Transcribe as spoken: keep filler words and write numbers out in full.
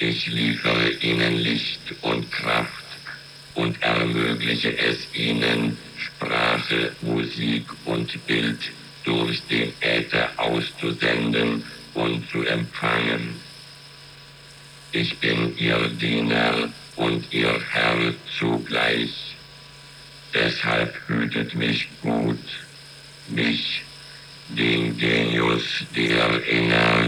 Ich liefere ihnen Licht und Kraft und ermögliche es ihnen, Sprache, Musik und Bild durch den Äther auszusenden und zu empfangen. Ich bin ihr Diener und ihr Herr zugleich. Deshalb hütet mich gut, mich, den Genius der Energie.